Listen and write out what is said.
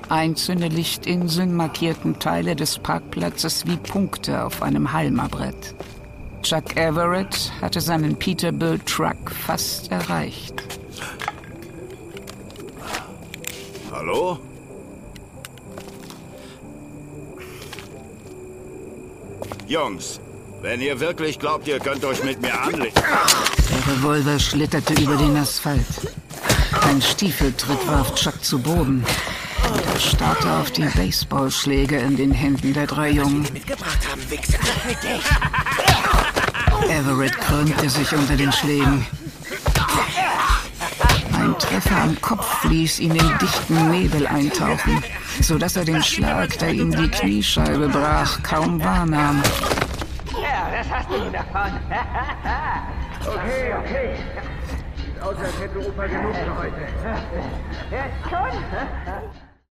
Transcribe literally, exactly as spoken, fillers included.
Einzelne Lichtinseln markierten Teile des Parkplatzes wie Punkte auf einem Halmabrett. Chuck Everett hatte seinen Peterbilt Truck fast erreicht. Hallo? Jungs, wenn ihr wirklich glaubt, ihr könnt euch mit mir anlegen... Der Revolver schlitterte über den Asphalt. Ein Stiefeltritt warf Chuck zu Boden. Und er starrte auf die Baseballschläge in den Händen der drei Jungen. Everett krümmte sich unter den Schlägen. Ein Treffer am Kopf ließ ihn in dichten Nebel eintauchen, sodass er den Schlag, der ihm die Kniescheibe brach, kaum wahrnahm. Ja, das hast du davon. Okay, okay. Sieht aus, als hätte Opa genug für heute. Jetzt schon?